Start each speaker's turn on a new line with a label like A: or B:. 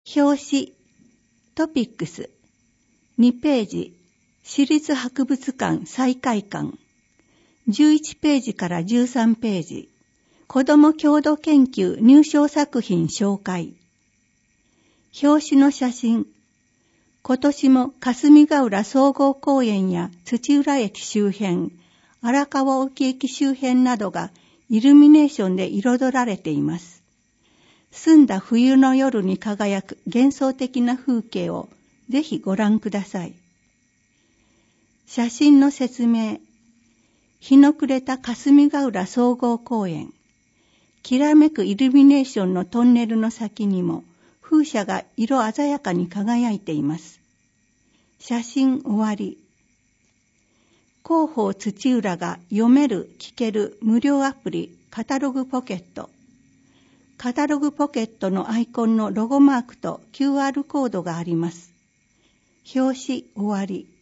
A: 表紙、トピックス、2ページ、市立博物館再開館、11ページから13ページ、子ども郷土研究入賞作品紹介。表紙の写真、今年も霞ヶ浦総合公園や土浦駅周辺、荒川沖駅周辺などがイルミネーションで彩られています。澄んだ冬の夜に輝く幻想的な風景をぜひご覧ください。写真の説明。日の暮れた霞ヶ浦総合公園。きらめくイルミネーションのトンネルの先にも風車が色鮮やかに輝いています。写真終わり。広報土浦が読める聞ける無料アプリカタログポケット。カタログポケットのアイコンのロゴマークと QR コードがあります。表紙終わり。